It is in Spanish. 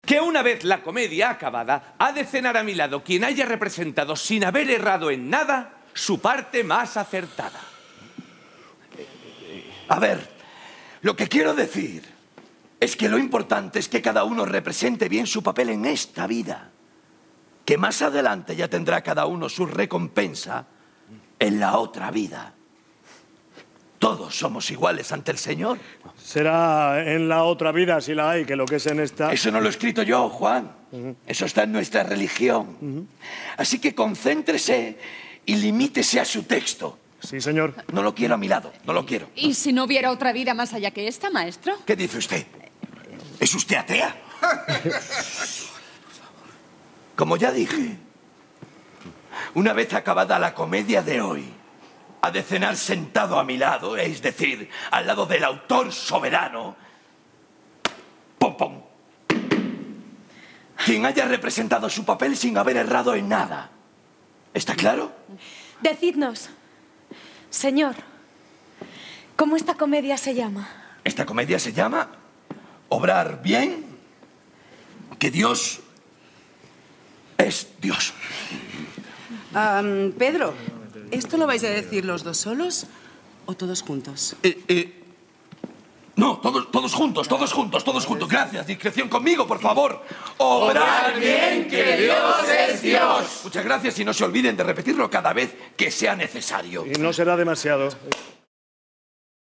Que una vez la comedia acabada, ha de cenar a mi lado quien haya representado, sin haber errado en nada, su parte más acertada. A ver, lo que quiero decir es que lo importante es que cada uno represente bien su papel en esta vida. Que más adelante ya tendrá cada uno su recompensa en la otra vida. Todos somos iguales ante el Señor. Será en la otra vida, si la hay, que lo que es en esta... Eso no lo he escrito yo, Juan. Eso está en nuestra religión. Así que concéntrese y limítese a su texto. Sí, señor. No lo quiero a mi lado, no lo quiero. ¿Y si no hubiera otra vida más allá que esta, maestro? ¿Qué dice usted? ¿Es usted atea? Como ya dije, una vez acabada la comedia de hoy, ha de cenar sentado a mi lado, es decir, al lado del autor soberano, pom pom, quien haya representado su papel sin haber errado en nada. ¿Está claro? Decidnos, señor, ¿cómo esta comedia se llama? Esta comedia se llama Obrar bien, que Dios es Dios. Pedro, ¿esto lo vais a decir los dos solos o todos juntos? No, todos juntos, todos juntos, todos juntos. Gracias, discreción conmigo, por favor. Obrar bien, que Dios es Dios. Muchas gracias y no se olviden de repetirlo cada vez que sea necesario. Y no será demasiado.